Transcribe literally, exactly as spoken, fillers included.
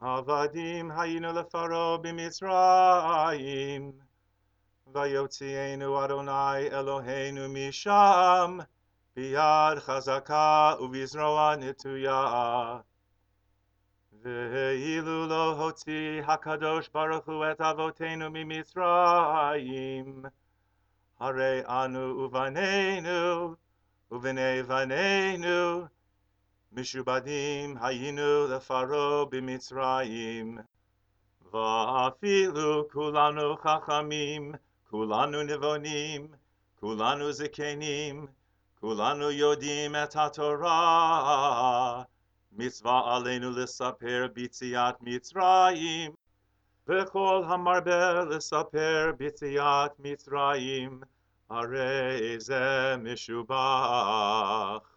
עבדים היינו לפרעה במצרים, ויוציאנו אדוני אלוהינו משם, ביד חזקה ובזרוע נטויה. ואילו לא הוציא הקדוש ברוך הוא את אבותינו ממצרים, הרי אנו ובנינו ובני בנינו משובדים היינו לפרעה במצרים. ואפילו כולנו חכמים, כולנו נבונים, כולנו זקנים, כולנו יודעים את התורה, מצווה עלינו לספר ביציאת מצרים, וכל המרבה לספר ביציאת מצרים, הרי זה משובח.